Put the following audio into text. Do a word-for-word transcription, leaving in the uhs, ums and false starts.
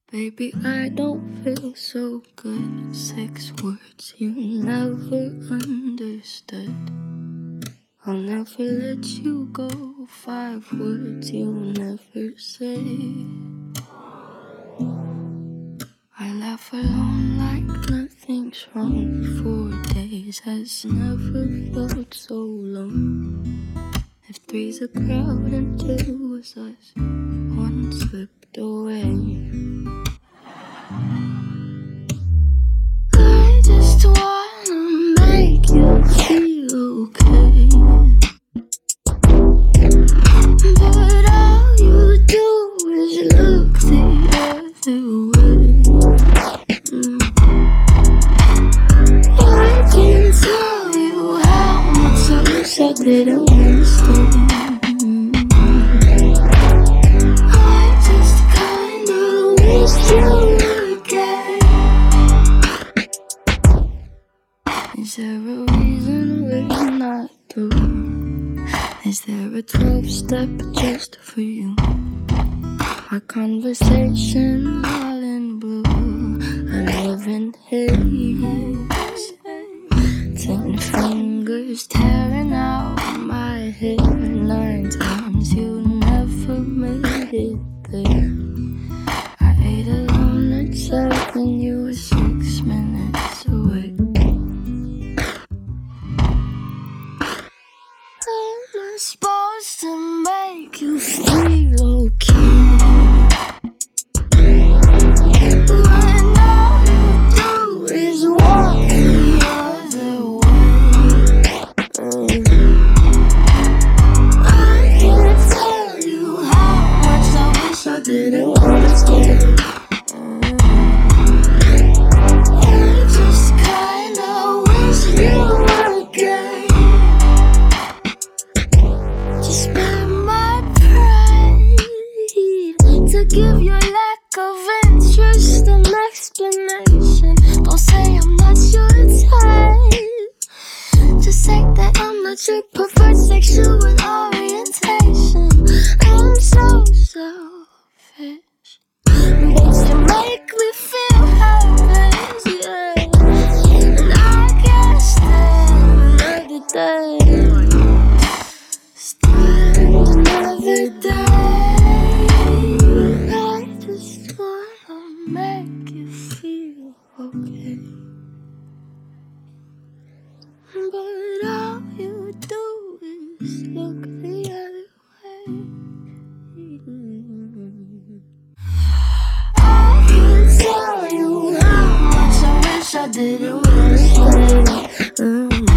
Baby, I don't feel so good. Six words you never understood. I'll never let you go. Five words you'll never say. I laugh alone like nothing's wrong. Four days has never felt so long. If three's a crowd and two was us, one slipped away. I just wanna make you feel okay, but all you do is look the other way. mm. I can tell you how much I wish I didn't want to stay. I just kinda wish you were gay. Is there a reason we're not through? Is there a twelve-step just for you? Our conversations all in blue, I live in haze. Ten fingers tearing out my hair. Nine times you never made it there. I ate alone at seven, you were six minutes away. I'm supposed to make you feel okay, when all you do is walk the other way. I can't tell you how much I wish I didn't want to stay. I just kinda wish you were gay. Just spare my pride to give your lack of interest an explanation. Don't say I'm not your type, just say that I'm not your preferred sexual orientation. I'm so selfish, but you make me feel helpless, yeah. And I can't stand another day. Stand another day. I just wanna make you feel okay, but all you do is look the other way. I can tell you how much I wish I didn't want to stay. Mm.